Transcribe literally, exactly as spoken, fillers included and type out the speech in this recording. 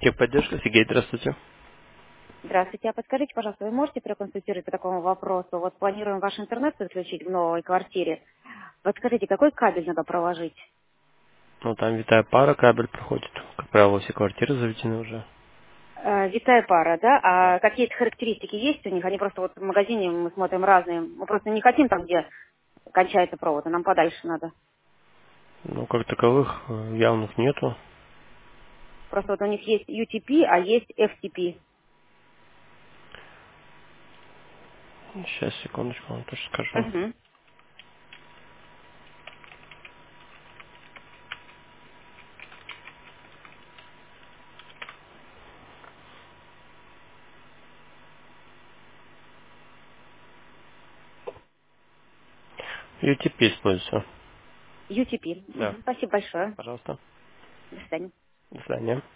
Техподдержка, Сергей, здравствуйте. Здравствуйте. А подскажите, пожалуйста, вы можете проконсультировать по такому вопросу? Вот планируем ваш интернет подключить в новой квартире. Подскажите, какой кабель надо проложить? Ну, там витая пара, кабель проходит. Как правило, все квартиры заведены уже. Э, витая пара, да? Да. А какие-то характеристики есть у них? Они просто вот в магазине мы смотрим разные. Мы просто не хотим там, где кончается провод, а нам подальше надо. Ну, как таковых э, явных нету. Просто вот у них есть ю ти пи, а есть эф ти пи. Сейчас, секундочку, вам тоже скажу. Угу. ю ти пи используется. ю ти пи. Да. Мгм. Спасибо большое. Пожалуйста. До свидания. До свидания.